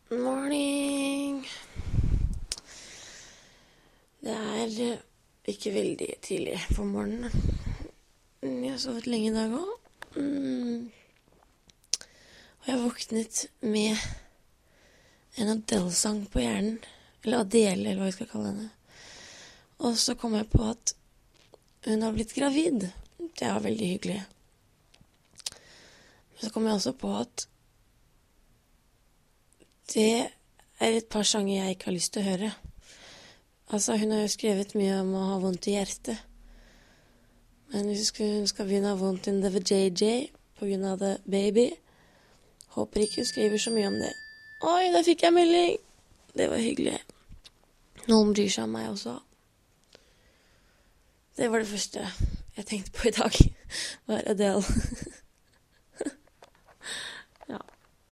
Morning. Det ikke veldig tidlig på morgenen. Jeg har sovet lenge I dag også. Og jeg har våknet med en Adele-sang på hjernen. Eller Adele, eller hva jeg skal kalle henne. Og så kom jeg på at hun har blitt gravid. Det var veldig hyggelig. Men så kom jeg også på at det et par sanger jeg ikke har lyst til å høre. Altså, hun har jo skrevet mye om å ha vondt I hjertet. Men hvis hun skal begynne å ha vondt in the JJ på grunn av The Baby, håper ikke hun skriver så mye om det. Oi, der fikk jeg melding! Det var hyggelig. Noen bryr seg om meg også. Det var det første jeg tenkte på I dag, var Adele.